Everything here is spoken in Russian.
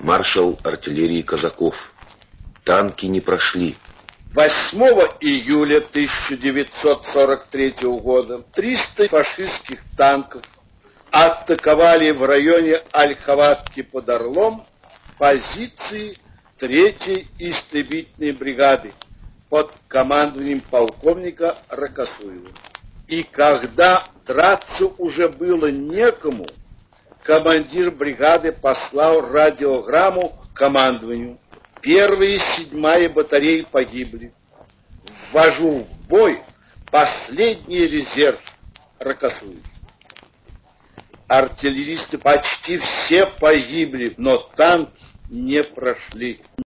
Маршал артиллерии Казаков. Танки не прошли. 8 июля 1943 года 300 фашистских танков атаковали в районе Ольховатки под Орлом позиции 3-й истребительной бригады под командованием полковника Рокоссуева. И когда драться уже было некому, командир бригады послал радиограмму командованию: 1-я и 7-я батареи погибли. Ввожу в бой последний резерв. Рокоссуев. Артиллеристы почти все погибли, но танки не прошли.